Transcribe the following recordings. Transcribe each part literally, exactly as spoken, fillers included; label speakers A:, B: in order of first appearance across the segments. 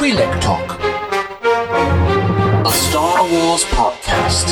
A: Twi'lek Talk, a Star Wars podcast.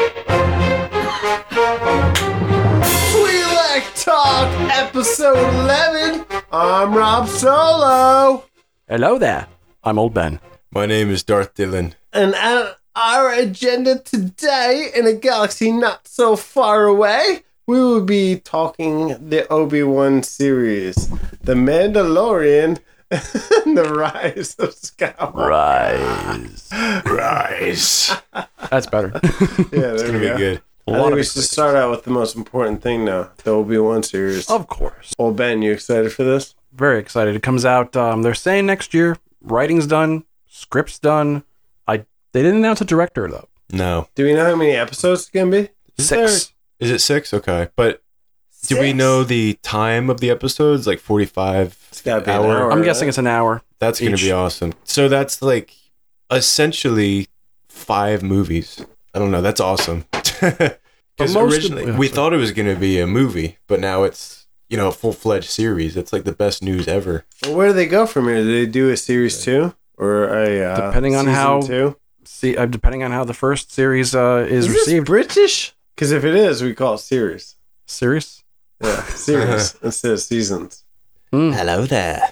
B: Twi'lek Talk, episode eleven. I'm Rob Solo.
C: Hello there. I'm Old Ben.
D: My name is Darth Dillon.
B: And on our agenda today, in a galaxy not so far away, we will be talking the Obi-Wan series, The Mandalorian, and The Rise of Skywalker.
C: Rise.
D: Rise.
C: That's better.
B: Yeah, there
D: It's
B: we
D: gonna be
B: go.
D: good.
C: A
B: I
C: lot
B: think
C: of
B: we should start out with the most important thing now, the Obi-Wan series.
C: Of course.
B: Old Ben, you excited for this?
C: Very excited. It comes out, um, they're saying next year. Writing's done. Script's done. I They didn't announce a director, though.
D: No.
B: Do we know how many episodes it's going to be?
D: Is
C: Six.
D: there- Is it six? Okay. But do we
B: Six?
D: know the time of the episodes? Like forty-five
B: It's gotta be an
D: hour?
B: hour.
C: I'm
B: right?
C: guessing it's an hour.
D: That's going
C: Each.
D: to be awesome. So that's like essentially five movies. I don't know. That's awesome. Because
C: most of-
D: originally
C: yeah,
D: we
C: sorry.
D: thought it was going to be a movie, but now it's, you know, a full-fledged series. It's like the best news ever.
B: Well, where do they go from here? Do they do a series two? Or a uh,
C: Depending on
B: season
C: how-
B: two?
C: See, uh, depending on how the first series uh, is,
B: Is
C: received.
B: this British? Because if it is, we call it series.
C: Serious?
B: Yeah, series instead of seasons.
C: Mm.
D: Hello there.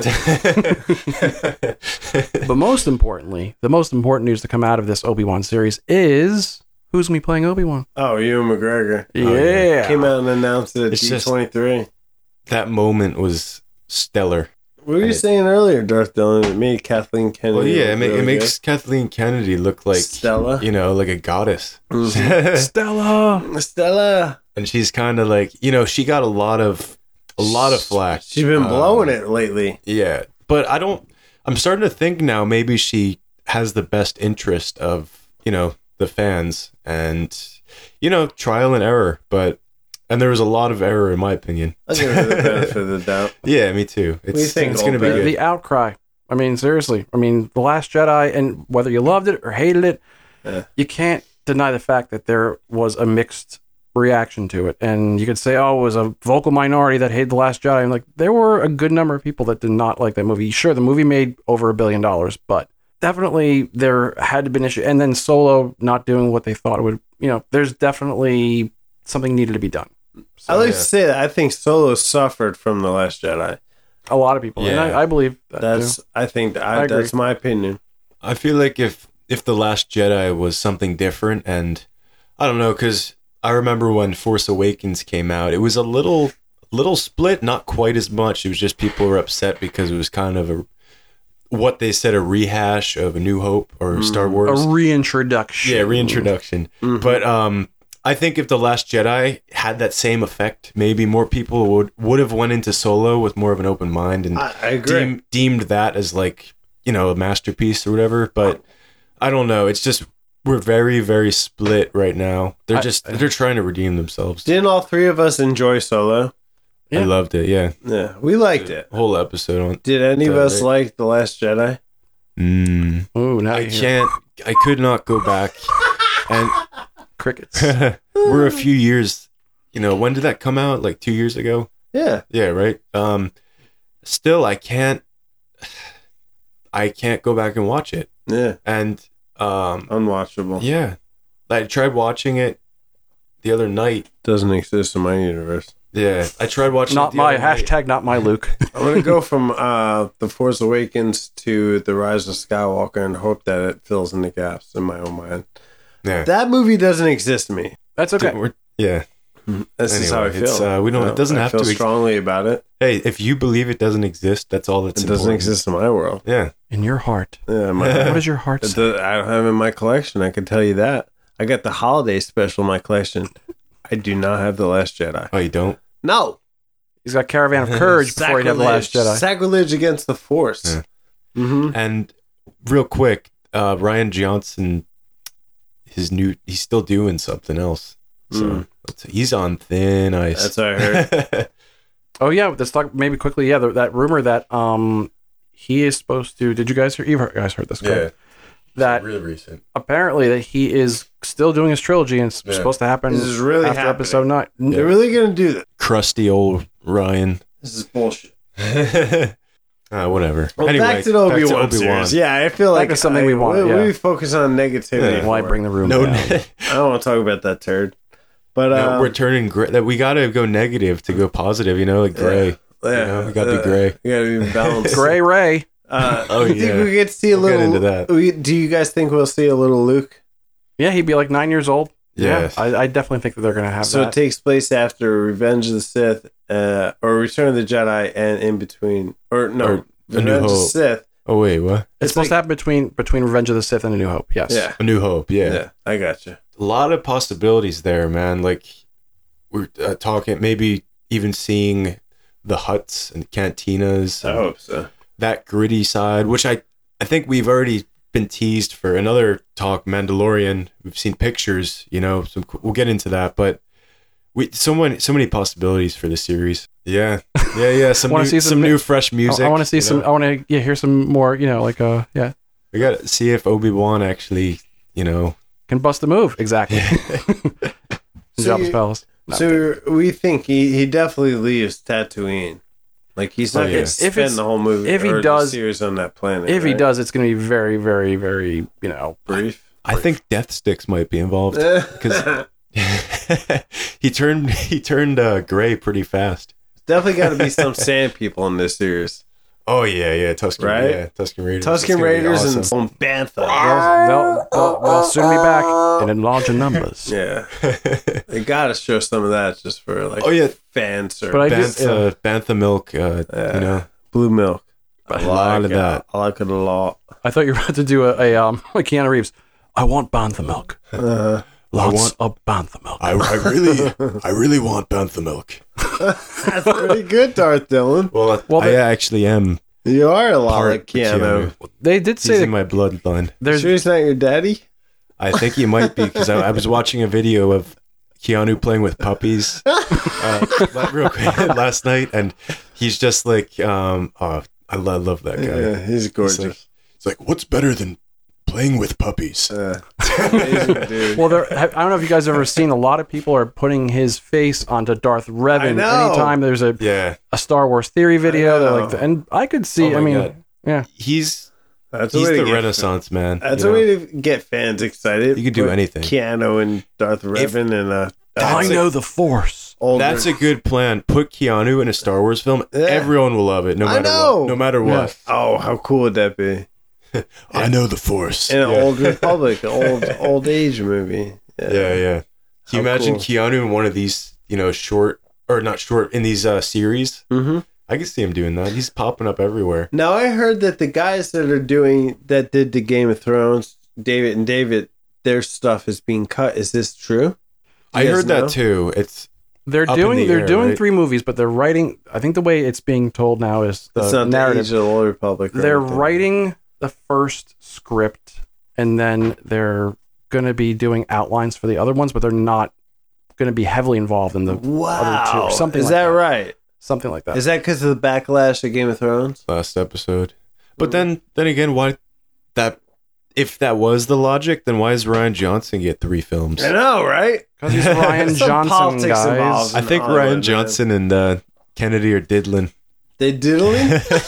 C: But most importantly, the most important news to come out of this Obi-Wan series is who's going to be playing Obi-Wan?
B: Oh, Ewan McGregor.
C: Yeah.
B: Came out and announced it at
D: It's
B: D
D: just-
B: twenty-three.
D: That moment was stellar.
B: What were you
D: I-
B: saying earlier, Darth Dillon? It made Kathleen Kennedy.
D: Well, yeah, it,
B: look
D: ma- it
B: really
D: makes Kathleen Kennedy look like
B: Stella?
D: you know, like a goddess.
B: Mhm.
C: Stella.
B: good. Stella.
D: And she's kind of like, you know, she got a lot of a lot of flack.
B: She's been
D: Um,
B: blowing it lately.
D: Yeah, but I don't. I'm starting to think now maybe she has the best interest of, you know, the fans, and you know, trial and error. But and there was a lot of error in my opinion.
B: I'll give her the benefit of the doubt.
D: Yeah, me too. It's
B: do you think,
D: it's gonna be
B: Old Ben?
D: good.
C: The outcry. I mean, seriously. I mean, The Last Jedi, and whether you loved it or hated it,
B: Yeah.
C: you can't deny the fact that there was a mixed reaction to it. And you could say, oh, it was a vocal minority that hated The Last Jedi. I'm like, there were a good number of people that did not like that movie. Sure, the movie made over a billion dollars, but definitely there had to be an issue. And then Solo not doing what they thought it would, you know, there's definitely something needed to be done.
B: I like
D: yeah.
B: to say that I think Solo suffered from The Last Jedi.
C: A lot of people, and
D: Yeah.
C: I, I believe that
B: That's,
C: too.
B: I think, that
C: I
B: I,
C: agree.
B: that's my opinion.
D: I feel like if if the Last Jedi was something different, and I don't know, because I remember when Force Awakens came out, it was a little little split, not quite as much. It was just people were upset because it was kind of a what they said a rehash of A New Hope or Star Wars.
C: A reintroduction.
D: Yeah, reintroduction.
B: Mhm.
D: But um, I think if the Last Jedi had that same effect, maybe more people would would have went into Solo with more of an open mind and
B: I, I agree.
D: deem, deemed that as like, you know, a masterpiece or whatever. But I don't know. It's just we're very very split right now. They're
C: I-
D: just they're trying to redeem themselves.
B: Didn't all three of us enjoy Solo?
C: Yeah.
D: I loved it. Yeah,
B: Yeah, we liked it.
D: whole episode on.
B: Did any of
D: Uh,
B: us
D: right.
B: like The Last Jedi?
D: Mm,
C: Ooh, now
D: I
C: you hear
D: can't. I could not go back. And
C: crickets.
D: we're a few years. You know, when did that come out? Like two years ago.
B: Yeah.
D: Yeah, right. Um, still, I can't. I can't go back and watch it.
B: Yeah.
D: And um,
B: Unwatchable.
D: yeah, I tried watching it the other night.
B: Doesn't exist in my universe.
D: Yeah, I tried watching.
C: Not
D: it the
C: my
D: other night.
C: hashtag. Not my Luke.
B: I'm going to go from uh, The Force Awakens to The Rise of Skywalker and hope that it fills in the gaps in my own mind.
D: Yeah,
B: That movie doesn't exist to me.
C: That's okay.
D: We're- yeah.
B: This is how I
D: Anyway, it's,
B: feel.
D: uh, we don't-
B: You
D: it doesn't
B: I
D: have
B: feel
D: to ex-
B: strongly about it.
D: Hey, if you believe it doesn't exist, that's all that's
B: It doesn't
D: important.
B: exist in my world.
D: Yeah,
C: In your heart.
B: Yeah, my,
C: What does your heart
B: it
C: say?
B: does- I don't have it in my collection. I can tell you that. I got the holiday special in my collection. I do not have The Last Jedi.
D: oh, you don't.
B: No.
C: He's got Caravan of Courage before he'd have the Last Jedi.
B: Sacrilege against the Force.
D: Yeah.
B: Mm-hmm.
D: And real quick, uh, Ryan Johnson, his new, he's still doing something else. So
B: Mm.
D: let's- he's on thin ice.
B: That's what I heard.
C: Oh yeah, let's talk maybe quickly. Yeah, the, that rumor that um he is supposed to. Did you guys hear? You guys heard this? Correct? That
D: real recent.
C: apparently that he is still doing his trilogy and it's
D: Yeah.
C: supposed to happen
B: This is really
C: after
B: happening.
C: episode nine.
B: They're really going to do that.
D: Crusty old Ryan.
B: This is bullshit.
D: Uh, whatever.
B: Well,
D: anyway,
B: back to the Obi Wan
D: Obi-Wan.
B: series. Yeah, I feel like
C: to something
B: I-
C: we want,
B: We,
C: yeah.
B: we focus on negativity.
D: Yeah.
C: Why
B: for
C: bring
B: it.
C: the room
D: No,
C: down?
B: I don't want to talk about that turd. But
D: no,
B: uh,
D: we're turning gray. That we got to go negative to go positive. You know, like gray.
B: yeah,
D: You know, we gotta be gray.
B: We gotta be balanced.
C: Gray Ray.
B: Uh,
D: Oh,
B: you think
D: yeah.
B: we get to see a
D: We'll get
B: little?
D: into that.
B: We, do you guys think we'll see a little Luke?
C: Yeah, he'd be like nine years old.
D: Yeah.
C: I, I definitely think that they're going to have
B: So
C: that.
B: it takes place after Revenge of the Sith, uh, or Return of the Jedi, and in between, or no,
D: Or A New
B: Revenge of the
D: Hope.
B: Sith.
D: Oh wait, what?
C: it's
B: It's
C: supposed
B: like-
C: to happen between between Revenge of the Sith and A New Hope. Yes.
B: Yeah,
D: A New Hope. Yeah.
B: yeah, I got you.
D: A lot of possibilities there, man. Like we're uh, talking, maybe even seeing the huts and cantinas.
B: I
D: and
B: hope so.
D: that gritty side, which I I think we've already been teased for another talk. Mandalorian. We've seen pictures. You know, some, we'll get into that, but. We so many so many possibilities for the series. Yeah, yeah, yeah. Some
C: Wanna
D: new,
C: see
D: some,
C: some-
D: new fresh music.
C: I, want to see
D: you
C: some.
D: know?
C: I want to yeah, hear some more. You know, like uh, yeah,
D: We got to see if Obi-Wan actually, you know.
C: can bust a move exactly.
B: So
C: Jabba's
B: you-
C: palace. No.
B: So we think he, he definitely leaves Tatooine. Like he's not
D: Oh, yeah.
B: going to
C: If
B: spend
C: it's-
B: the whole movie
C: if he
B: or the
C: does-
B: series on that planet.
C: if he
B: right?
C: does, it's going to be very, very, very. You know,
B: brief.
D: I think death sticks might be involved because he turned he turned uh, gray pretty fast.
B: Definitely got to be some sand people in this series.
D: Oh yeah, yeah, Tusken,
B: Right?
D: yeah, Tusken Raiders.
B: Tusken
D: It's gonna be
B: Raiders and
D: awesome.
B: some Bantha.
C: they'll, they'll, they'll soon be back and in larger numbers.
B: Yeah, they got to show some of that just for like
D: Oh yeah,
B: fan service.
C: But I just-
D: Bantha, Bantha milk. Uh,
B: Yeah.
D: You know,
B: Blue milk. I
D: A lot
B: like
D: of that.
B: I like it a lot.
C: I thought you were about to do a, a um like Keanu Reeves. I want bantha milk.
B: Uh,
C: Lots
D: want-
C: of bantha milk.
D: I, I really, I really want Bantha milk.
B: that's pretty good, Darth Dillon.
D: Well,
C: Well,
D: I
C: the-
D: actually am
B: You are a lot
D: part
B: like Keanu.
C: They did
D: He's
C: say that
D: in my bloodline.
C: there's
B: Sure he's not your daddy?
D: I think he might be because I, I was watching a video of Keanu playing with puppies uh, real quick last night, and he's just like, um, oh, I love, love that guy.
B: Yeah, he's gorgeous.
D: like- It's like, what's better than playing with puppies?
B: Uh, amazing dude.
C: well, there. I don't know if you guys have ever seen. A lot of people are putting his face onto Darth
B: I
C: Revan
B: know.
C: anytime there's a,
D: Yeah,
C: a Star Wars theory video.
B: I
C: They're
B: know.
C: like, and I could see.
D: Oh my
C: I mean,
D: God.
C: yeah.
D: he's
B: That's a
D: he's
B: way to
D: the
B: get-
D: Renaissance man.
B: That's
D: you
B: a
D: know?
B: way to get fans excited.
D: You could do
B: Put
D: anything.
B: Keanu and Darth Revan and uh,
C: I know the Force.
B: older.
D: That's a good plan. Put Keanu in a Star Wars film.
B: Yeah.
D: Everyone will love it, no
B: I
D: matter
B: know.
D: what. No matter what.
B: Oh, how cool would that be?
D: I know the Force.
B: In an
D: yeah.
B: old Republic, an old old age movie.
D: Yeah, yeah. Can you
B: How
D: imagine
B: cool.
D: Keanu in one of these, you know, short or not short in these uh, series?
B: Mm-hmm.
D: I can see him doing that. He's popping up everywhere.
B: Now I heard that the guys that are doing that did the Game of Thrones, David and David, their stuff is being cut. Is this true?
D: I
B: You guys
D: heard
B: know?
D: that too. It's
C: They're
D: Up in
C: doing
D: the
C: they're
D: air,
C: doing
D: right?
C: three movies, but they're writing. I think the way it's being told now is the
B: It's not
C: narrative.
B: the Age of the Old Republic. or
C: They're
B: anything.
C: writing the first script, and then they're going to be doing outlines for the other ones, but they're not going to be heavily involved in the
B: Wow,
C: other two or something
B: is
C: like
B: that
C: that.
B: right?
C: something like that.
B: Is that because of the backlash of Game of Thrones?
D: last episode. But then, then again, why that? If that was the logic, then why does Ryan Johnson get three films?
B: I know, right?
C: Because he's Ryan
B: Some
C: Johnson,
B: politics
C: guys.
B: involved.
D: I think
B: Hollywood,
D: Ryan
B: man.
D: Johnson and uh, Kennedy are diddling.
B: They diddling?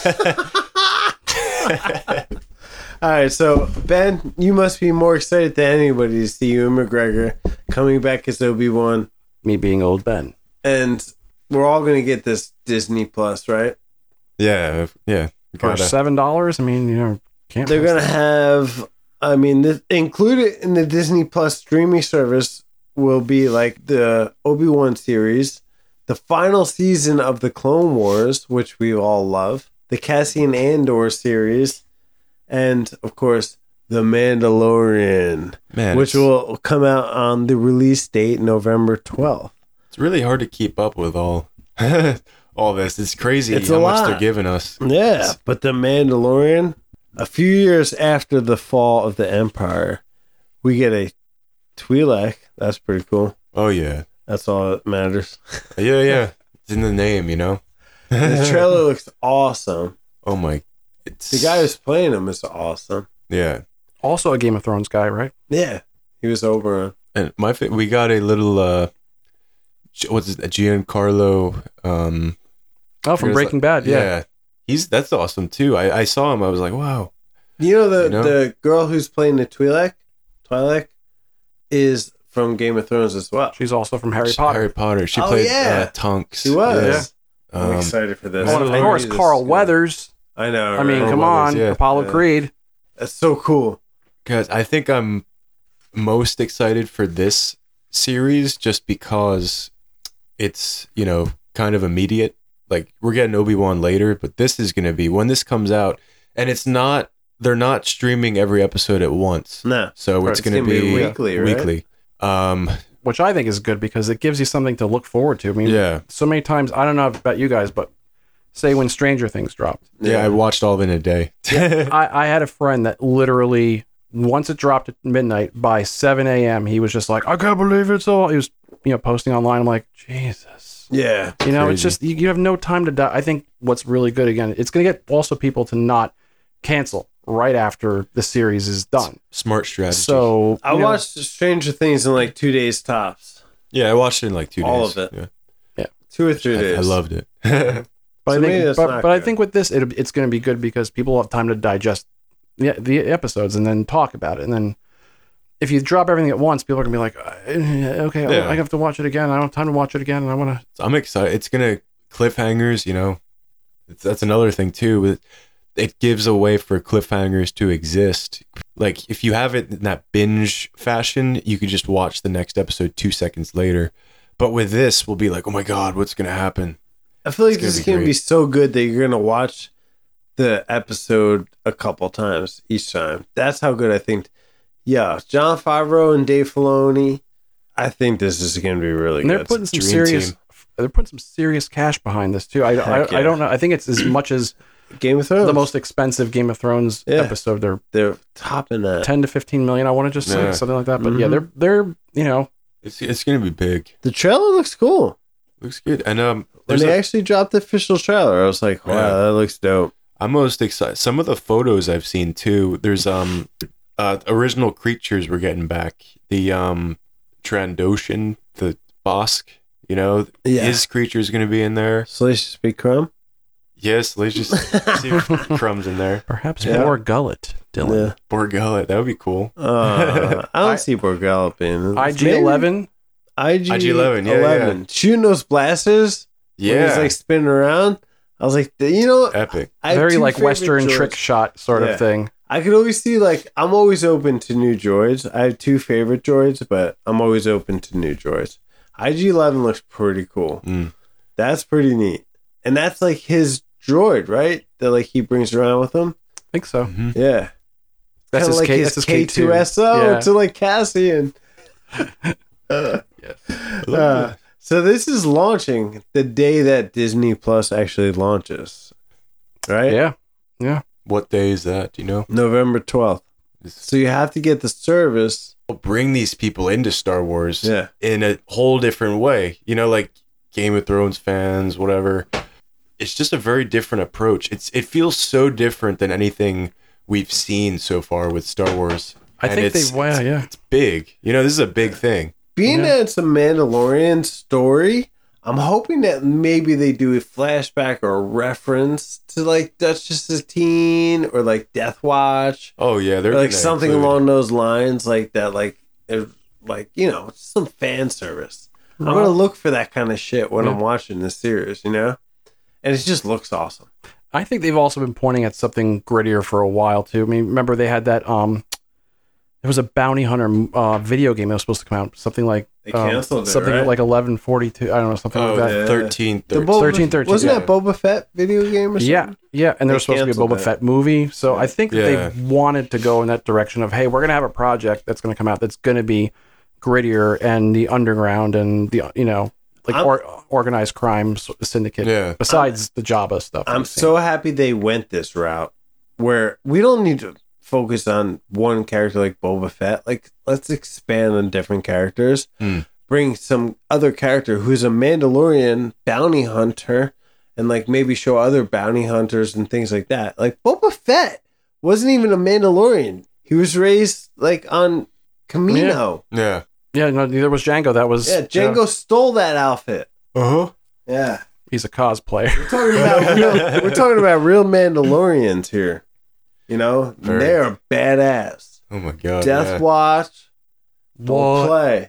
B: All right, so Ben, you must be more excited than anybody to see Ewan McGregor coming back as Obi-Wan,
C: Me being old Ben.
B: and we're all going to get this Disney Plus, right?
D: Yeah, yeah.
C: For
D: Gotta.
C: seven dollars, I mean, you know, can't.
B: They're
C: miss
B: going to
C: that.
B: have, I mean, this, included in the Disney Plus streaming service will be like the Obi-Wan series, the final season of the Clone Wars, which we all love, the Cassian Andor series, and of course, The Mandalorian,
D: Man,
B: which
D: it's,
B: will come out on the release date November twelfth.
D: it's really hard to keep up with all all this. It's crazy
B: It's
D: how
B: a
D: much
B: lot.
D: they're giving us.
B: Yeah, but The Mandalorian, a few years after the fall of the Empire, we get a Twi'lek. That's pretty cool.
D: Oh yeah,
B: That's all that matters.
D: yeah, yeah. It's in the name, you know.
B: The trailer looks awesome.
D: Oh my, it's
B: The guy who's playing him is awesome.
D: yeah.
C: Also a Game of Thrones guy, right?
B: Yeah, he was Oberon.
D: And my fa- we got a little uh, G- what's it, Giancarlo? Um,
C: Oh, from
D: Here's
C: Breaking Bad, yeah.
D: he's that's awesome too. I, I saw him. I was like, wow.
B: You know the
D: You know?
B: the girl who's playing the Twi'lek, Twi'lek, is from Game of Thrones as well.
C: She's also from Harry Potter.
D: Harry Potter. She
B: Oh,
D: played
B: yeah.
D: uh, Tonks.
B: She was.
D: Yeah.
B: I'm
D: Um,
B: excited for this.
C: Oh, and
B: I
C: of course,
B: knew this
C: Carl
B: was gonna-
C: Weathers.
B: I know.
C: I mean,
B: right?
C: come
D: Weathers,
C: on,
D: yeah.
C: Apollo
B: Yeah.
C: Creed.
B: That's so cool.
D: Guys, I think I'm most excited for this series just because it's, you know, kind of immediate. Like, we're getting Obi-Wan later, but this is going to be when this comes out, and it's not, they're not streaming every episode at once.
B: No.
D: So
B: Right,
D: it's
B: it's
D: going to
B: gonna
D: be,
B: be weekly, right?
D: weekly. Um,
C: Which I think is good because it gives you something to look forward to. I mean,
D: yeah.
C: so many times, I don't know about you guys, but say when Stranger Things dropped,
D: Yeah, I watched all of it in a day.
C: I, I had a friend that literally, once it dropped at midnight, by seven a.m., he was just like, I can't believe it's all. He was, you know, posting online. I'm like, Jesus.
B: Yeah.
C: You know, it's
D: Crazy.
C: just, you, you have no time to die. I think what's really good, again, it's going to get also people to not cancel right after the series is done.
D: Smart strategy.
C: So,
B: I
C: you know,
B: watched Stranger Things in like two days tops.
D: yeah, I watched it in like two days.
B: All of it.
D: Yeah.
B: Two or three
D: I,
B: days.
D: I loved it.
C: But,
B: So
C: I
B: maybe
C: think,
B: that's
C: but,
B: not
C: but I
B: good.
C: think with this, it, it's going to be good because people have time to digest the, the episodes and then talk about it. And then if you drop everything at once, people are going to be like, uh, okay,
D: Yeah.
C: I have to watch it again. I don't have time to watch it again. And I want to.
D: I'm excited. It's gonna cliffhangers. You know, it's, that's another thing too. It, it gives a way for cliffhangers to exist. Like if you have it in that binge fashion, you could just watch the next episode two seconds later. But with this, we'll be like, oh my god, what's gonna happen?
B: I feel like
D: It's gonna
B: this is
D: be
B: going to
D: great.
B: be so good that you're going to watch the episode a couple times each time. That's how good I think. Yeah, John Favreau and Dave Filoni. I think this is going to be really
C: And they're
B: good.
C: putting some
D: dream
C: serious.
D: team.
C: They're putting some serious cash behind this too. I, I,
B: Heck yeah.
C: I don't know. I think it's as much as
B: Game of Thrones.
C: the most expensive Game of Thrones
B: Yeah.
C: episode. They're
B: They're topping that.
C: ten to fifteen million. I want to just say
D: Yeah.
C: something like that. But yeah,
B: Mhm.
C: they're they're you know
D: It's it's gonna be big.
B: The trailer looks cool.
D: Looks good. And um,
B: When
D: there's
B: they
D: a,
B: actually dropped the official trailer, I was like, wow,
D: Yeah.
B: that looks dope.
D: I'm most excited. Some of the photos I've seen too. There's um, uh, original creatures we're getting back. The um, Trandoshan, the Bosk. You know,
B: Yeah.
D: his creature is going to be in there.
B: Salacious Big Crumb?
D: Yes, let's just see if Crumb's in there.
C: perhaps
B: Yeah.
C: more gullet. Dylan.
B: Yeah.
D: Borgullet, that would be cool.
B: Uh, I don't
C: I-
B: see Borgullet being.
C: I G eleven.
B: I G
D: I G eleven, yeah,
B: eleven. Shooting those blasters. When
D: Yeah,
B: he's like spinning around. I was like, you know,
D: epic.
B: I have
C: Very
B: two
C: like
B: favorite
C: Western
B: droids.
C: trick shot sort
B: Yeah.
C: of thing.
B: I could always see, like, I'm always open to new droids. I have two favorite droids, but I'm always open to new droids. I G eleven looks pretty cool.
D: Mm.
B: That's pretty neat. And that's like his droid, right? That like he brings around with him.
C: I think so.
D: Mhm.
B: Yeah.
C: That's
B: Kinda
C: his
B: like
C: K.
B: his
C: That's his
B: K
C: K two
B: two S O
C: Yeah.
B: to like Cassian. Uh, uh, so this is launching the day that Disney Plus actually launches, right?
C: Yeah.
D: What day is that? Do you know?
B: November twelfth. So you have to get the service.
D: Bring these people into Star Wars
B: Yeah.
D: in a whole different way. You know, like Game of Thrones fans, whatever. It's just a very different approach. It's it feels so different than anything we've seen so far with Star Wars.
C: I
D: And
C: think
D: it's,
C: they. Wow.
D: it's,
C: Yeah.
D: it's big. You know, this is a big thing.
B: Being
C: Yeah.
B: that it's a Mandalorian story, I'm hoping that maybe they do a flashback or a reference to like Duchess Satine or like Death Watch.
D: Oh yeah, they're
B: Or like
D: gonna
B: something
D: include-
B: along those lines, like that, like, it- like you know, some fan service. I'm gonna look for that kind of shit when
C: Yeah.
B: I'm watching this series, you know, and it just looks awesome.
C: I think they've also been pointing at something grittier for a while too. I mean, remember they had that um, there was a bounty hunter uh, video game that was supposed to come out, something like
B: They
C: um,
B: canceled it,
C: something
B: right?
C: like eleven forty-two. I don't know, something
D: Oh,
C: like that.
B: yeah.
D: thirteen,
B: The
D: thirteen.
B: Boba,
C: thirteen, thirteen,
B: wasn't
D: yeah.
B: that Boba Fett video game or something?
C: Yeah, yeah, and there
B: They
C: was supposed to be a
B: canceled
C: Boba
B: that.
C: Fett movie. So I think that
D: Yeah.
C: they wanted to go in that direction of, hey, we're gonna have a project that's gonna come out that's gonna be grittier and the underground and the you know like
B: I'm-
C: or, organized crime s- syndicate.
D: Yeah.
C: Besides the Jabba stuff. that
B: I'm
C: we've seen.
B: so happy they went this route where we don't need to focus on one character like Boba Fett. Like, let's expand on different characters.
D: Hmm.
B: Bring some other character who's a Mandalorian bounty hunter and like maybe show other bounty hunters and things like that. Like Boba Fett wasn't even a Mandalorian. He was raised like on Camino.
D: Yeah.
C: Yeah, no, neither was Django. That was
B: Yeah, Django stole that outfit.
D: Uh huh.
B: Yeah.
C: He's a cosplayer.
B: We're talking about real, we're talking about real Mandalorians here. You know,
D: Very.
B: they are badass.
D: Oh my god.
B: Death
D: yeah.
B: Watch, don't
C: What?
B: play.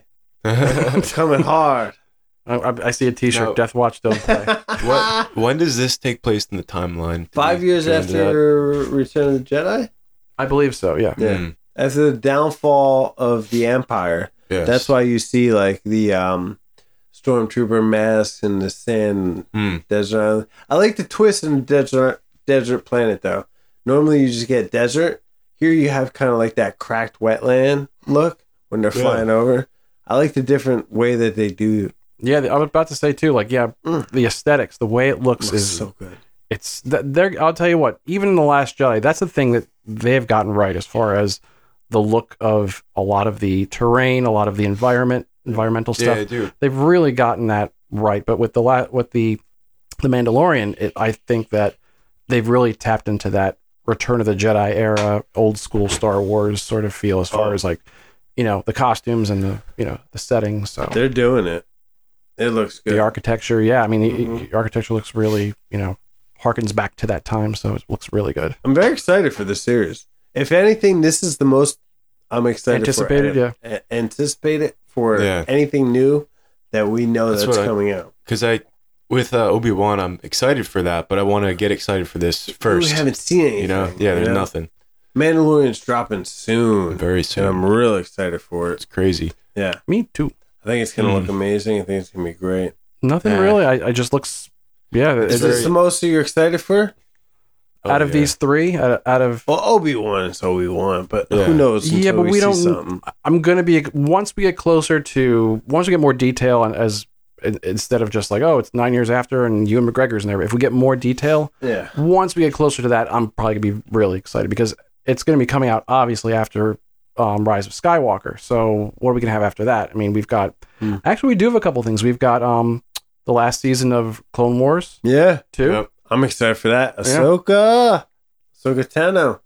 B: Coming hard.
C: I, I- I see a T-shirt.
D: No.
C: Death Watch, don't play.
D: what? When does this take place in the timeline? Did
B: Five
D: we
B: years
D: go into that?
B: after Return of the Jedi?
C: I believe so. Yeah.
B: Yeah.
D: Mm,
B: After the downfall of the Empire.
D: yes.
B: That's why you see like the um, stormtrooper masks and the sand
D: Mm,
B: desert island. I like the twist in the desert desert planet though. Normally you just get desert. Here you have kind of like that cracked wetland look when they're
D: Yeah.
B: flying over. I like the different way that they do.
C: Yeah. I was about to say too. Like, yeah,
B: Mm.
C: the aesthetics, the way it looks,
B: Looks
C: is
B: so good.
C: it's th- they're. I'll tell you what. Even in the Last Jedi, that's the thing that they've gotten right as far as the look of a lot of the terrain, a lot of the environment, environmental
D: yeah,
C: stuff.
D: I do.
C: They've really gotten that right. But with the la- with the the Mandalorian, it, I think that they've really tapped into that Return of the Jedi era, old school Star Wars sort of feel as far
B: Oh.
C: as like, you know, the costumes and the you know the settings. So
B: They're doing it. It looks good.
C: the architecture, yeah, I mean, the-
B: Mhm.
C: the architecture looks really, you know, harkens back to that time, so it looks really good.
B: I'm very excited for the series. If anything, this is the most I'm excited
C: Anticipated,
B: for.
C: yeah.
B: yeah. Anticipated for
D: Yeah.
B: anything new that we know
D: That's
B: that's,
D: what I-
B: coming out.
D: Because I, with uh, Obi Wan, I'm excited for that, but I want to get excited for this first.
B: We haven't seen anything.
D: You know, yeah, there's
B: you know?
D: nothing.
B: Mandalorian's dropping soon.
D: Very
B: And
D: soon.
B: I'm really excited for it.
D: It's crazy.
B: Yeah.
C: Me too.
B: I think it's going to
D: Mm.
B: look amazing. I think it's going to be great.
C: Nothing
D: Yeah.
C: really. I, I just looks, yeah.
B: Is
C: It's,
B: this
D: very-
B: the most you're excited for?
D: Oh,
C: out of
D: yeah.
C: these three, out, out of
B: Well, Obi-Wan is Obi-Wan, but
D: Yeah.
B: who knows until
C: yeah, but
B: we,
C: we
B: see
C: don't.
B: something.
C: I'm gonna be once we get closer to once we get more detail and as in- instead of just like oh it's nine years after and Ewan McGregor's in there. If we get more detail,
B: Yeah.
C: once we get closer to that, I'm probably gonna be really excited because it's gonna be coming out obviously after um, Rise of Skywalker. So what are we gonna have after that? I mean, we've got
B: Hmm.
C: actually we do have a couple things. We've got um the last season of Clone Wars
B: Yeah.
C: too.
D: Yep.
B: I'm excited for that.
C: Yeah.
B: Ahsoka. Ahsoka Tano.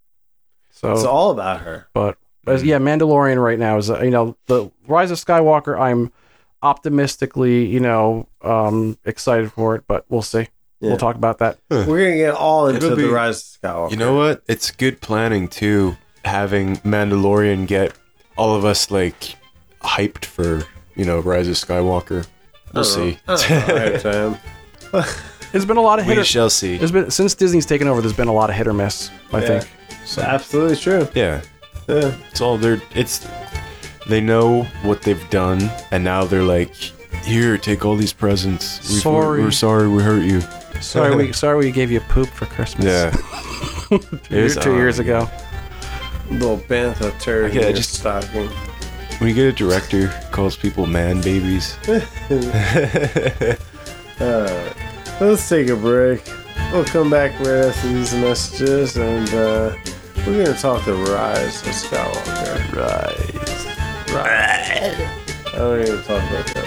C: So
B: It's all about her.
C: But as, yeah, Mandalorian right now is uh, you know the Rise of Skywalker. I'm optimistically you know um, excited for it, but we'll see.
B: Yeah.
C: We'll talk about that.
B: We're going to get all into
D: It'll
B: the
D: be-
B: Rise of Skywalker.
D: You know what? It's good planning too, having Mandalorian get all of us like hyped for you know Rise of Skywalker. We'll see.
B: I don't know how hyped I am.
C: There's been a lot of hit.
D: we
C: Or,
D: shall see.
C: there's been since Disney's taken over. There's been a lot of hit or miss. I
B: Yeah.
C: think.
B: It's absolutely true.
D: Yeah,
B: Yeah.
D: it's all they're. It's they know what they've done, and now they're like, here, take all these presents. We've-
C: Sorry.
D: we're sorry we hurt you.
C: Sorry, we sorry we gave you poop for Christmas.
D: Yeah.
C: two,
D: It was,
C: two years
D: um,
C: ago.
B: Little bantha turd
D: Okay,
B: in
D: I
B: your
D: just-
B: stocking.
D: When you get a director who calls people man babies.
B: Alright. Let's take a break. We'll come back right after these messages and uh, we're going to talk the Rise of Skywalker.
D: Rise.
B: Rise. I don't even talk about that.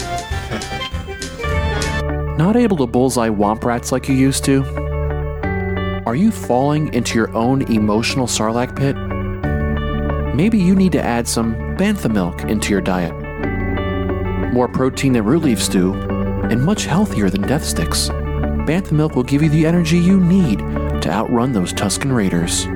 E: Not able to bullseye womp rats like you used to? Are you falling into your own emotional sarlacc pit? Maybe you need to add some bantha milk into your diet. More protein than root leaf stew, and much healthier than death sticks. Bantha milk will give you the energy you need to outrun those Tusken Raiders.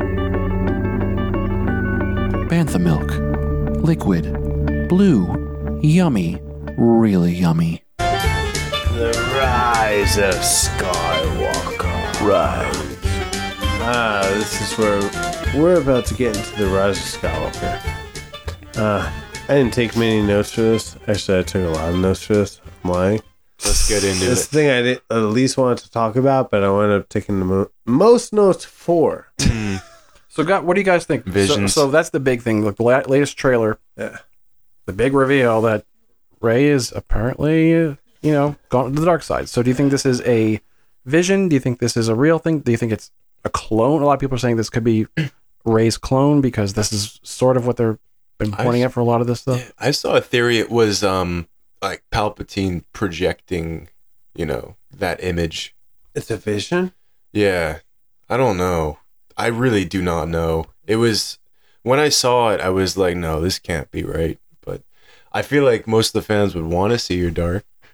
E: Bantha milk. Liquid. Blue. Yummy. Really yummy.
B: The Rise of Skywalker. Rise. Ah, this is where we're about to get into the Rise of Skywalker. Uh, I didn't take many notes for this. Actually, I took a lot of notes for this. I'm lying.
D: Let's get into
B: This
D: it.
B: thing I did, at least wanted to talk about, but I wound up taking the mo- most notes for.
C: So, got what do you guys think? So-
D: Visions.
C: So, that's the big thing. Like the la- latest trailer,
B: Yeah.
C: the big reveal that Rey is apparently, uh, you know, gone to the dark side. So, do you think this is a vision? Do you think this is a real thing? Do you think it's a clone? A lot of people are saying this could be Rey's clone because this is sort of what they've been pointing
D: I-
C: at for a lot of this stuff.
D: I saw a theory it was um like Palpatine projecting, you know, that image.
B: It's a vision?
D: Yeah. I don't know. I really do not know. It was when I saw it, I was like, no, this can't be right. But I feel like most of the fans would want to see your dark.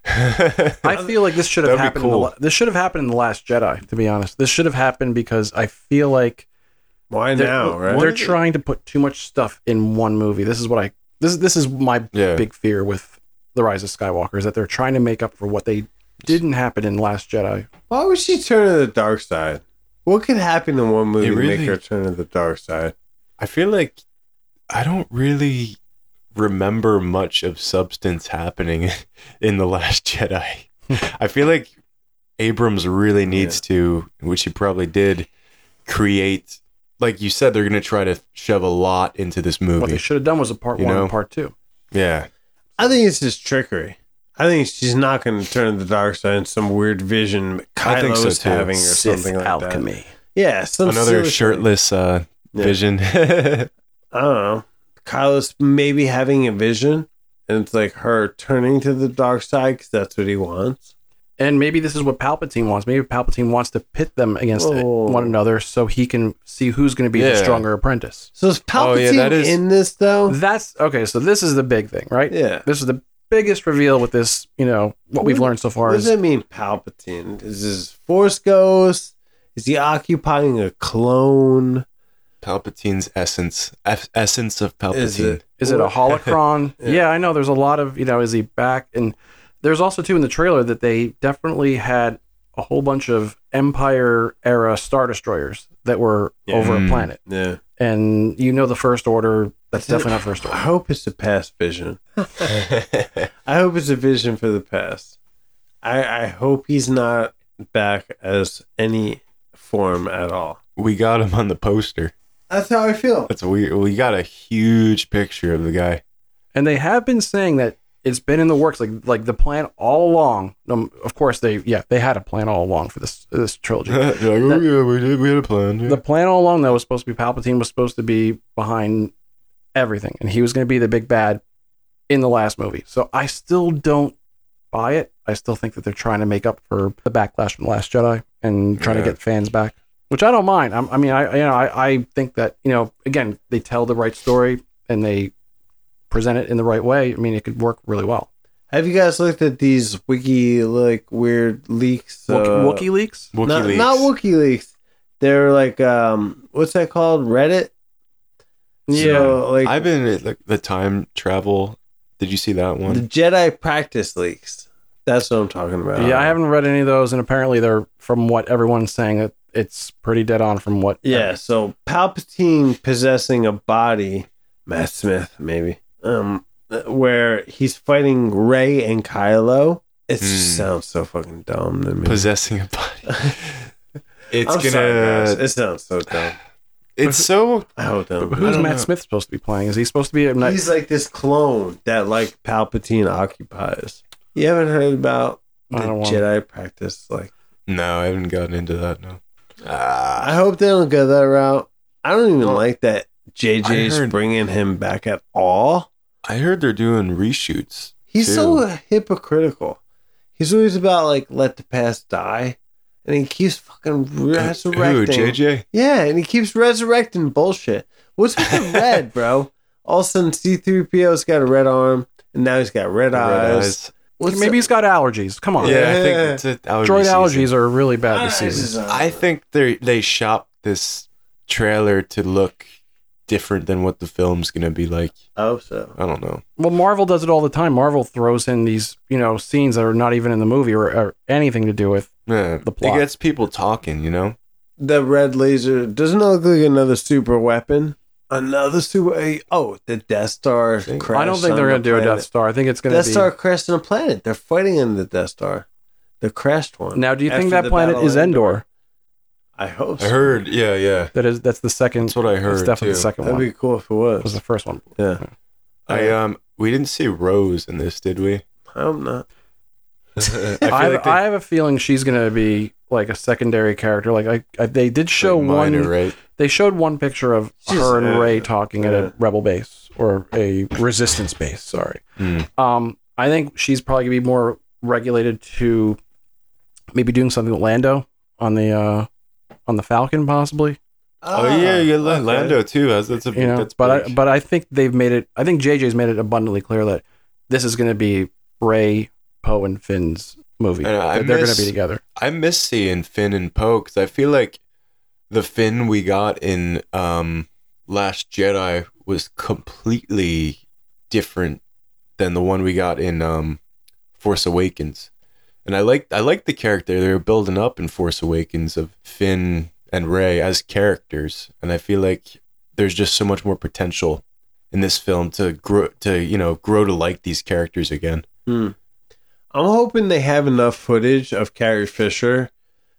C: I feel like this should have
D: That'd be
C: happened. In the,
D: cool.
C: la- this should have happened in the Last Jedi. To be honest, this should have happened because I feel like
B: Why
C: they're,
B: now, right?
C: they're trying to put too much stuff in one movie. This is what I. This is this is my
D: Yeah.
C: big fear with the Rise of Skywalker is that they're trying to make up for what they didn't happen in Last Jedi.
B: Why would she turn to the dark side? What could happen in one movie
D: It
B: to make
D: really-
B: her turn to the dark side?
D: I feel like I don't really remember much of substance happening in The Last Jedi. I feel like Abrams really needs to, which he probably did, create, like you said, they're going to try to shove a lot into this
C: What they
D: movie.
C: should have done was a part
D: You
C: one
D: know?
C: and part two.
D: Yeah.
B: I think it's just trickery. I think she's not going to turn to the dark side in some weird vision
D: I think
B: Kylo's
D: so, too.
B: having or
C: Sith
B: something like that.
C: alchemy.
B: Yeah, some
D: Another
B: silly thing.
D: shirtless uh,
B: Yeah.
D: vision.
B: I don't know. Kylo's maybe having a vision, and it's like her turning to the dark side because that's what he wants.
C: And maybe this is what Palpatine wants. Maybe Palpatine wants to pit them against
B: Oh.
C: one another so he can see who's going to be the
D: Yeah.
C: stronger apprentice.
B: So is Palpatine
D: Oh, yeah, that is-
B: in this though?
C: That's okay. So this is the big thing, right?
B: Yeah.
C: This is the biggest reveal with this. You know what we've
B: What-
C: learned so far
B: What does
C: is
B: that mean, Palpatine? Is this Force Ghost? Is he occupying a clone?
D: Palpatine's essence. F- essence of Palpatine.
B: Is it?
C: is it a holocron?
B: Yeah.
C: yeah. I know. There's a lot of you know. Is he back? And there's also too in the trailer that they definitely had a whole bunch of Empire era Star Destroyers that were
B: Yeah.
C: over a
D: Mm.
C: planet.
B: Yeah.
C: And you know the First Order. That's
B: Is it-
C: definitely not First
B: I
C: Order.
B: hope it's a past vision. I hope it's a vision for the past. I, I hope he's not back as any form at all.
D: We got him on the poster.
B: That's how I feel.
D: That's we we got a huge picture of the guy.
C: And they have been saying that it's been in the works, like like the plan all along. Um, of course, they yeah they had a plan all along for this this trilogy.
D: They're like, oh yeah, we did. We had a plan. yeah."
C: The plan all along, though, was supposed to be Palpatine was supposed to be behind everything, and he was going to be the big bad in the last movie. So I still don't buy it. I still think that they're trying to make up for the backlash from the Last Jedi and trying
D: Yeah.
C: to get fans back, which I don't mind. I'm, I mean, I you know I, I think that you know again they tell the right story and they present it in the right way. I mean, it could work really well.
B: Have you guys looked at these wiki like weird leaks?
C: Wookie,
B: uh,
C: Wookiee leaks.
D: Wookiee
B: not,
D: leaks.
B: not Wookiee leaks. They're like um, what's that called? Reddit. So, like
D: I've been at like the time travel. Did you see that
B: the
D: one?
B: Jedi practice leaks. That's what I'm talking about.
C: Yeah, I haven't read any of those, and apparently they're from what everyone's saying that it's pretty dead on from what.
B: Yeah, so Palpatine possessing a body, Matt Smith maybe, um, where he's fighting Rey and Kylo. It
D: Hmm.
B: just sounds so fucking dumb to me.
D: Possessing a body. It's
B: I'm
D: gonna.
B: sorry, guys. It sounds so dumb.
D: It's so.
B: I hope dumb.
C: Who's
D: don't
C: Matt
D: know.
C: Smith supposed to be playing? Is he supposed to be a night?
B: He's like this clone that like Palpatine occupies. You haven't heard about the
C: I don't want-
B: Jedi practice? Like,
D: No, I haven't gotten into that. No.
B: I hope they don't go that route. I don't even
D: Well,
B: like that J J's
D: I heard-
B: bringing him back at all.
D: I heard they're doing reshoots.
B: He's
D: too.
B: so hypocritical. He's always about like let the past die, and he keeps fucking resurrecting.
D: Who, J J?
B: Yeah, and he keeps resurrecting bullshit. What's with the red, bro? All of a sudden, C three P O's got a red arm, and now he's got red,
D: Red
B: eyes.
D: eyes.
B: What's
C: Maybe he's got allergies. Come on.
D: Yeah, I
B: Yeah.
D: think it's an allergy
C: Droid
D: season.
C: allergies are really bad
B: Eyes
C: this
B: is
C: season.
B: on.
D: I think they they shopped this trailer to look different than what the film's gonna be like.
B: I hope so.
D: I don't know.
C: Well, Marvel does it all the time. Marvel throws in these, you know, scenes that are not even in the movie or, or anything to do with.
D: Yeah,
C: The plot.
D: it gets people talking. You know.
B: The red laser doesn't it look like another super weapon. Another super. Oh, the Death Star.
D: think-
B: crashed
C: I don't think
B: on
C: they're
B: the
C: going to do a
B: planet.
C: Death Star. I think it's going to
B: Death
C: be.
B: Star crashed on a planet. They're fighting in the Death Star, the crashed one.
C: Now, do you think
B: After
C: that
B: the
C: planet
B: Battle
C: is
B: of
C: Endor?
B: I hope so.
D: I heard. Yeah, yeah.
C: That is. That's the second.
D: That's what I heard.
C: It's definitely
D: too.
C: the second
B: That'd
C: one.
B: be cool if it
C: It was
B: was.
C: the first one.
B: Yeah.
D: I um. We didn't see Rose in this, did we?
B: I hope not.
D: I feel
C: I, have,
D: like they-
C: I have a feeling she's going to be like a secondary character. Like I, I they did show
D: like
C: one.
D: minor, right?
C: They showed one picture of
B: She's-
C: her and
B: uh,
C: Ray talking at
B: yeah.
C: a rebel base or a resistance base. Sorry.
D: Mm.
C: Um, I think she's probably gonna be more regulated to maybe doing something with Lando on the uh, on the Falcon, possibly.
D: Oh yeah, you got
B: okay.
D: Lando too. That's, that's a
C: You know,
D: that's
C: but I,
D: big.
C: but I think they've made it. I think J J's made it abundantly clear that this is going to be Ray Poe and Finn's movie.
D: And I
C: They're, they're going
D: miss-
C: to be together.
D: I miss seeing Finn and Poe because I feel like the Finn we got in um, Last Jedi was completely different than the one we got in um, Force Awakens. And I like I like the character they were building up in Force Awakens of Finn and Rey as characters, and I feel like there's just so much more potential in this film to grow to you know grow to like these characters again.
B: Hmm. I'm hoping they have enough footage of Carrie Fisher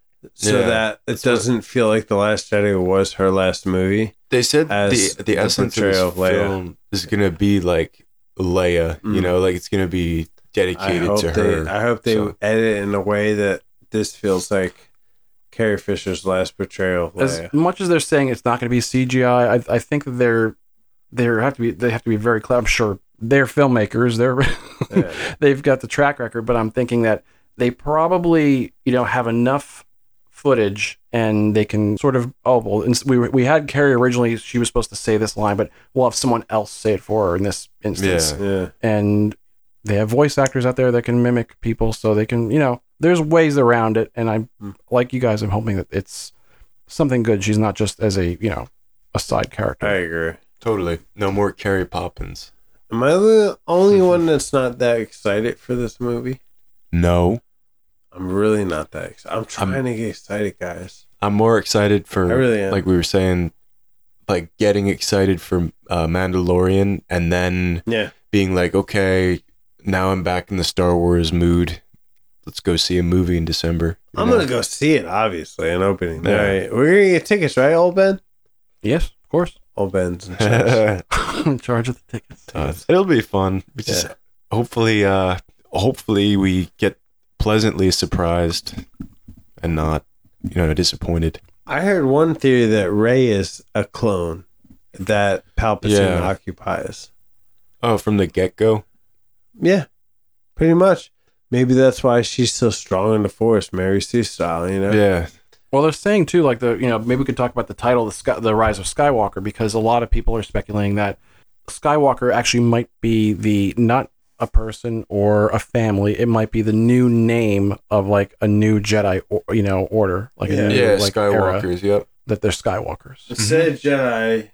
B: so
D: Yeah,
B: that it
D: that's what-
B: doesn't feel like The Last Jedi was her last movie.
D: They said
B: As
D: the the
B: the
D: essence of this
B: portrayal of Leia.
D: film is gonna be like Leia, you
B: Mm.
D: know, like it's gonna be
B: I
D: dedicated
B: hope
D: to
B: they,
D: her.
B: I hope they
D: So-
B: edit it in a way that this feels like Carrie Fisher's last portrayal of
C: As
B: Leia.
C: much as they're saying it's not going to be C G I, I, I think that they're they have to be they have to be very clever. I'm sure they're filmmakers. They're
B: Yeah.
C: they've got the track record, but I'm thinking that they probably you know have enough footage and they can sort of oh well ins- we we had Carrie originally, she was supposed to say this line, but we'll have someone else say it for her in this instance.
D: Yeah.
B: Yeah.
C: And they have voice actors out there that can mimic people, so they can you know there's ways around it. And I'm
B: Mm.
C: like you guys, I'm hoping that it's something good. She's not just as a you know a side character.
B: I agree.
D: Totally. No more Carrie Poppins.
B: Am I the only one that's not that excited for this movie?
D: No.
B: I'm really not that excited. I'm trying
D: I'm-
B: to get excited, guys.
D: I'm more excited for
B: I really am.
D: like we were saying, like getting excited for uh, Mandalorian and then
B: Yeah.
D: being like, okay, now I'm back in the Star Wars mood. Let's go see a movie in December. you
B: I'm
D: know?
B: going to go see it, obviously, an opening.
D: Yeah.
B: All right. We're going to get tickets, right, Old Ben?
C: Yes, of course.
B: Old Ben's in charge.
C: In charge of the tickets.
D: Uh, it'll be fun. We just
B: Yeah.
D: hopefully, uh, hopefully we get pleasantly surprised and not, you know, disappointed.
B: I heard one theory that Rey is a clone that Palpatine
D: Yeah.
B: occupies.
D: Oh, from the get go.
B: Yeah, pretty much. Maybe that's why she's so strong in the Force, Mary Sue style, you know?
D: Yeah,
C: Well, they're saying too, like the you know maybe we could talk about the title, the Sky, the Rise of Skywalker, because a lot of people are speculating that Skywalker actually might be the not a person or a family. It might be the new name of like a new Jedi, or, you know, order, like
B: Yeah.
C: a new
D: yeah,
C: like era,
D: Skywalkers. Yep.
C: that they're Skywalkers.
B: Instead of Jedi,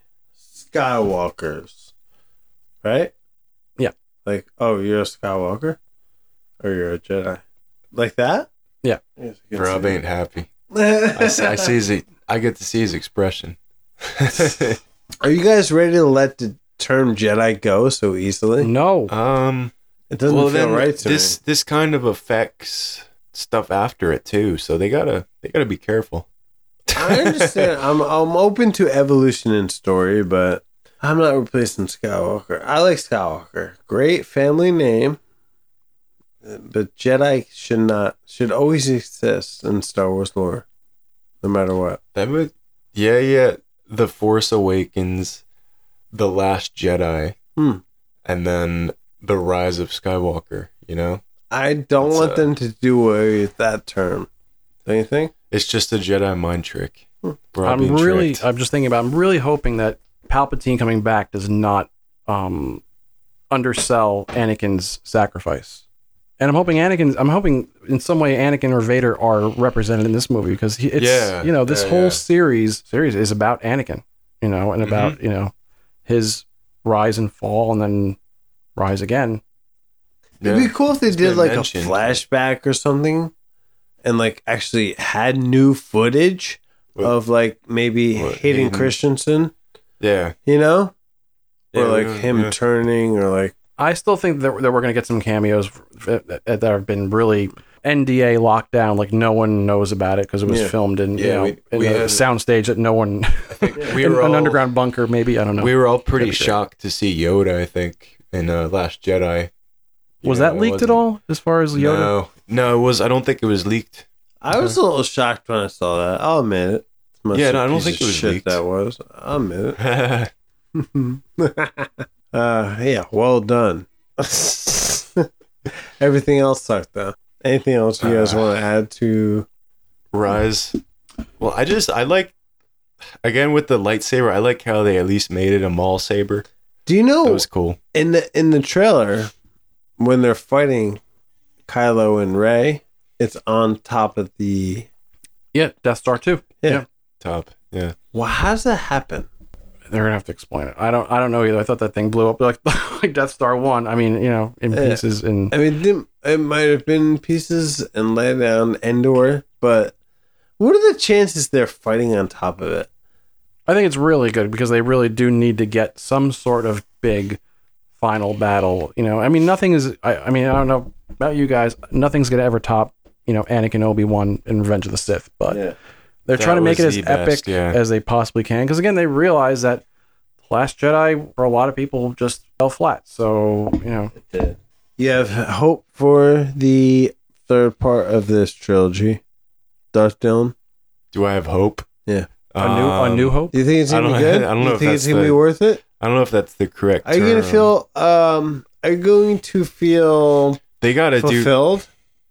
B: Skywalkers. Right?
C: Yeah.
B: Like, oh, you're a Skywalker? Or you're a Jedi? Like that?
C: Yeah.
B: Yes, I can
D: Rob
B: see
D: ain't happy.
B: that.
D: I, see- I see his. I get to see his expression.
B: Are you guys ready to let the term Jedi go so easily?
C: No,
D: um.
B: It doesn't
D: Well,
B: feel
D: then
B: right to
D: this
B: me.
D: this kind of affects stuff after it too. So they gotta they gotta be careful.
B: I understand. I'm I'm open to evolution in story, but I'm not replacing Skywalker. I like Skywalker. Great family name. But Jedi should not should always exist in Star Wars lore. No matter what.
D: That would, yeah, yeah. The Force Awakens, The Last Jedi,
B: Hmm.
D: and then The Rise of Skywalker. You know,
B: I don't
D: It's,
B: want
D: uh,
B: them to do away with that term. Don't you think?
D: it's just a Jedi mind trick. We're all
C: I'm
D: being
C: really,
D: tricked.
C: I'm just thinking about. I'm really hoping that Palpatine coming back does not um, undersell Anakin's sacrifice. And I'm hoping Anakin. I'm hoping in some way Anakin or Vader are represented in this movie because he, it's
D: Yeah,
C: you know this
D: yeah,
C: whole
D: yeah.
C: series series is about Anakin, you know, and about
D: Mm-hmm.
C: you know his rise and fall and then rise again.
B: It'd
D: Yeah.
B: be cool if they
D: It's
B: did
D: been
B: like
D: mentioned.
B: a flashback or something and like actually had new footage
D: What-
B: of like maybe
D: what,
B: Hayden
D: Hayden?
B: Christensen,
D: Yeah,
B: you know? Or
D: Yeah,
B: like
D: yeah,
B: him
D: yeah.
B: turning or like
C: I still think that, that we're going to get some cameos that, that that have been really N D A locked down, like no one knows about it because it was
B: Yeah.
C: filmed in you
D: Yeah,
C: know
D: we-
C: in
D: we
C: a
D: had-
C: soundstage that no one
D: we
C: in
D: were
C: an
D: all,
C: underground bunker, maybe I don't know.
D: We were all pretty
C: That'd be great.
D: shocked to see Yoda. I think in uh, Last Jedi. You
C: was
D: know,
C: that
D: it
C: leaked at
D: wasn't-
C: all as far as Yoda?
D: No, no, it was. I don't think it was leaked.
B: I was a little shocked when I saw that. I'll admit it. As much
D: Yeah,
B: a
D: no, I don't
B: piece
D: think
B: of
D: it was
B: shit
D: leaked.
B: that was. I'll admit
D: yeah,
B: it. uh yeah, well done. Everything else sucked though. Anything else you guys
D: Uh,
B: want to add to
D: Rise. Well, I just I like again with the lightsaber. I like how they at least made it a Maul saber.
B: Do you know
D: That was cool.
B: in the in the trailer when they're fighting Kylo and Rey. It's on top of the.
C: Yeah, Death Star too.
B: Yeah.
D: Top. Yeah.
B: Well, how does that happen?
C: They're gonna have to explain it. I don't. I don't know either. I thought that thing blew up like like Death Star one. I mean, you know, in
B: Yeah.
C: pieces. And
B: I mean, it didn't- it might have been pieces and lay down Endor, but what are the chances they're fighting on top of it?
C: I think it's really good because they really do need to get some sort of big final battle. You know, I mean, nothing is. I, I mean, I don't know about you guys. Nothing's gonna ever top, you know, Anakin, Obi-Wan, and Revenge of the Sith. But
B: Yeah.
C: they're
D: That
C: trying to make it
D: was
C: as
D: the
C: epic
D: best, yeah.
C: as they possibly can. Because again, they realize that Last Jedi for a lot of people just fell flat. So you know,
B: You have hope for the third part of this trilogy, Darth Dillon?
D: Do I have hope?
B: Yeah.
C: a new a
D: Um,
C: New Hope.
B: Do you think it's
D: I
B: gonna be
D: don't-
B: good?
D: I don't
B: Do
D: know
B: you
D: if
B: think it's
D: that's
B: gonna be
D: the-
B: worth it?
D: I don't know if that's the correct
B: Are you gonna
D: term.
B: feel? Um, are you going to feel
D: They gotta do.
B: fulfilled?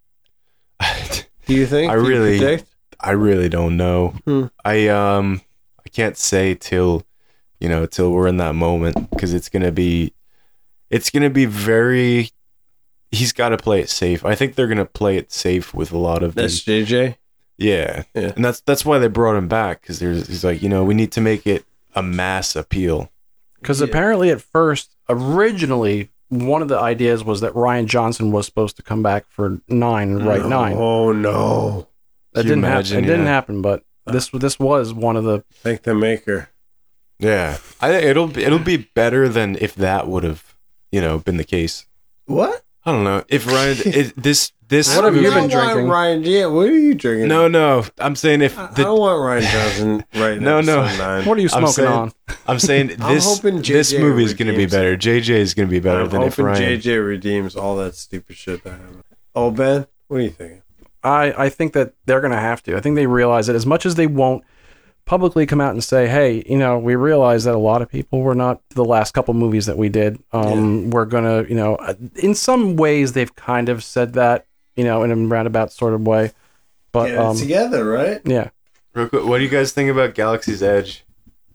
B: Do you think?
D: I
B: Do you
D: really-
B: predict?
D: I really don't know.
B: Hmm.
D: I um I can't say till you know till we're in that moment because it's gonna be it's gonna be very. He's got to play it safe. I think they're gonna play it safe with a lot of
B: That's
D: the,
B: J J.
D: yeah.
B: Yeah.
D: and that's that's why they brought him back because there's he's like you know we need to make it a mass appeal.
C: Because
B: Yeah.
C: apparently at first, originally, one of the ideas was that Ryan Johnson was supposed to come back for nine, and write nine.
B: Oh no!
C: That
D: Can you
C: didn't happen.
D: imagine?
C: It didn't
D: Yeah.
C: happen, but this this was one of the.
B: Thank the maker.
D: Yeah, I think it'll be, it'll be better than if that would have you know been the case.
B: What?
D: I don't know if Ryan it, this this
C: What have you
B: I
C: been
B: don't want
C: drinking?
B: Ryan, yeah, what are you drinking?
D: no no I'm saying if
B: I, I
D: the,
B: don't want Ryan Johnson right
D: No,
B: now.
D: no.
C: What are you
D: I'm
C: smoking
D: saying-
C: on?
D: I'm saying
B: I'm
D: this
B: hoping J J
D: this movie is going to be
B: redeems
D: better. J J is going to be better
B: I'm
D: than if
B: hoping
D: Ryan.
B: J J redeems all that stupid shit that happened. Oh, Ben, what are you thinking?
C: I, I think that they're going to have to. I think they realize that as much as they won't publicly come out and say, hey, you know, we realize that a lot of people were not the last couple movies that we did. Um, We're going to, you know, in some ways they've kind of said that, you know, in a roundabout sort of way. But,
B: Get it
C: um,
B: together, right?
C: yeah.
D: Real quick, what do you guys think about Galaxy's Edge?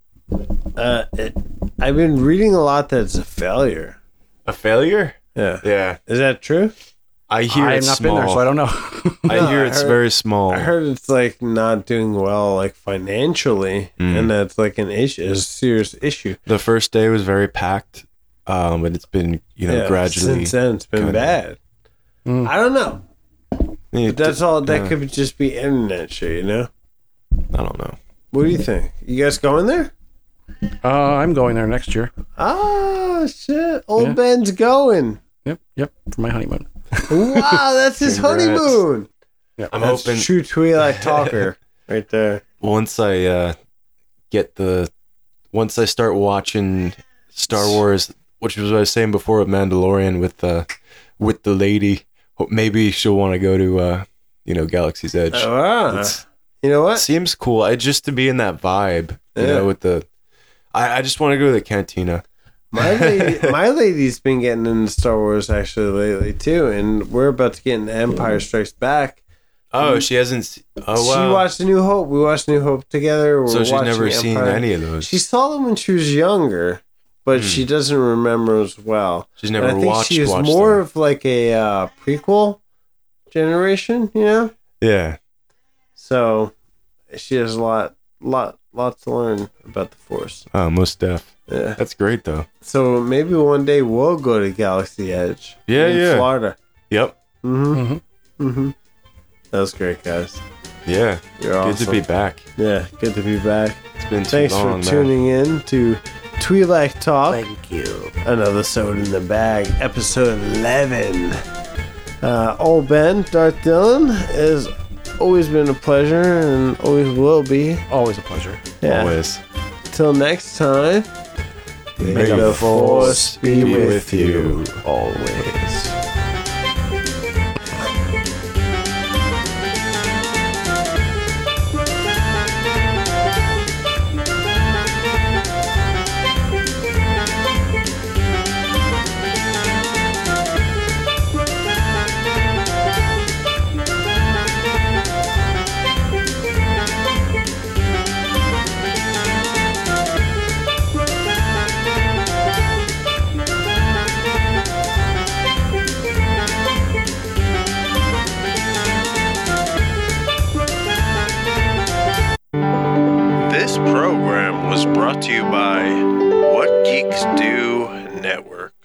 B: Uh, it, I've been reading a lot that it's a failure.
D: A failure?
B: Yeah.
D: Yeah,
B: Is that true?
D: I hear
C: I have
D: it's
C: not
D: small.
C: been there, so I don't know.
D: I
B: No,
D: hear
B: I
D: it's
B: heard-
D: very small.
B: I heard it's like not doing well, like financially,
D: Mm.
B: and that's like an issue, a serious issue.
D: The first day was very packed, um, but it's been you know
B: Yeah,
D: gradually.
B: since then it's been
D: kinda-
B: bad.
C: Mm.
B: I don't know.
D: Yeah,
B: But that's all. That
D: yeah.
B: could just be internet shit, you know.
D: I don't know.
B: What do you think? You guys going there?
C: uh, I'm going there next year.
B: Ah, shit! Old
C: Yeah.
B: Ben's going.
C: Yep, yep, for my honeymoon.
B: Wow, that's his
D: Congrats.
B: honeymoon.
C: Yeah.
D: I'm
B: That's
D: hoping
B: true Twilight talker right there.
D: once I uh, get the once I start watching Star Wars, which was what I was saying before with Mandalorian with the with the lady, ho- maybe she'll want to go to uh, you know Galaxy's Edge.
B: Ah,
D: It's-
B: you know what?
D: Seems cool. I just to be in that vibe, you
B: Yeah.
D: know, with the. I, I just want to go to the cantina.
B: My lady, my lady's been getting into Star Wars actually lately too, and we're about to get into Empire Strikes Back.
D: Oh, she hasn't. se- Oh wow.
B: She watched A New Hope. We watched A New Hope together. We're
D: so she's
B: watching
D: never seen
B: Empire.
D: any of those.
B: She saw them when she was younger, but
D: Hmm.
B: she doesn't remember as well.
D: she's
B: And
D: never
B: I think
D: watched.
B: she was
D: watched
B: more
D: them.
B: of like a uh, prequel generation, you know.
D: Yeah.
B: So she has a lot, lot, lot to learn about the Force.
D: Oh, most deaf.
B: Yeah.
D: That's great though.
B: So maybe one day we'll go to Galaxy Edge.
D: Yeah,
B: in
D: yeah.
B: Florida.
D: Yep.
B: Mm-hmm.
C: Mm-hmm.
B: Mm-hmm. That was great, guys.
D: Yeah.
B: You're
D: Good
B: awesome.
D: to be back.
B: Yeah, good to be back.
D: It's been too
B: Thanks
D: long,
B: for
D: man.
B: tuning in to Twi'lek Talk.
C: Thank you.
B: Another Soda in the Bag, episode eleven. Uh, old Ben, Darth Dillon, has always been a pleasure and always will be.
C: Always a pleasure.
B: Yeah.
D: Always.
B: Till next time,
D: May
B: the Force be with you.
C: Always.
B: brought to you by What Geeks Do Network.